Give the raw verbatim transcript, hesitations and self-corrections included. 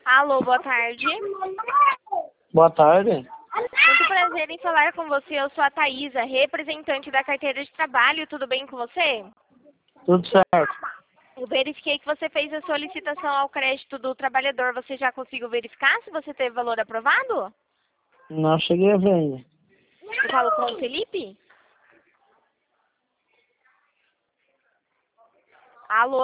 Alô, boa tarde. Boa tarde. Muito prazer em falar com você. Eu sou a Thaisa, representante da carteira de trabalho. Tudo bem com você? Tudo certo. Eu verifiquei que você fez a solicitação ao crédito do trabalhador. Você já conseguiu verificar se você teve valor aprovado? Não cheguei a ver ainda. Eu falo com o Felipe? Alô?